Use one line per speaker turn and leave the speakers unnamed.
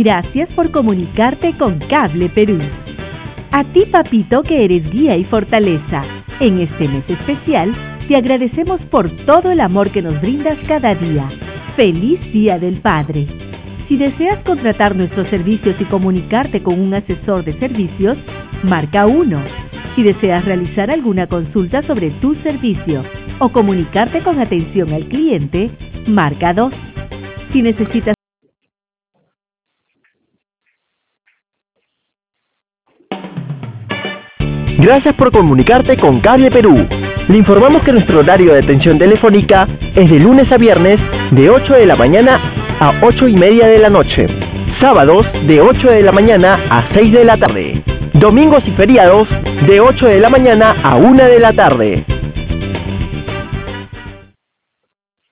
Gracias por comunicarte con Cable Perú. A ti, papito, que eres guía y fortaleza. En este mes especial, te agradecemos por todo el amor que nos brindas cada día. ¡Feliz Día del Padre! Si deseas contratar nuestros servicios y comunicarte con un asesor de servicios, marca 1. Si deseas realizar alguna consulta sobre tu servicio o comunicarte con atención al cliente, marca 2. Si necesitas
Gracias por comunicarte con Cable Perú. Le informamos que nuestro horario de atención telefónica es de lunes a viernes de 8 de la mañana a 8:30 de la noche. Sábados de 8 de la mañana a 6 de la tarde. Domingos y feriados de 8 de la mañana a 1 de la tarde.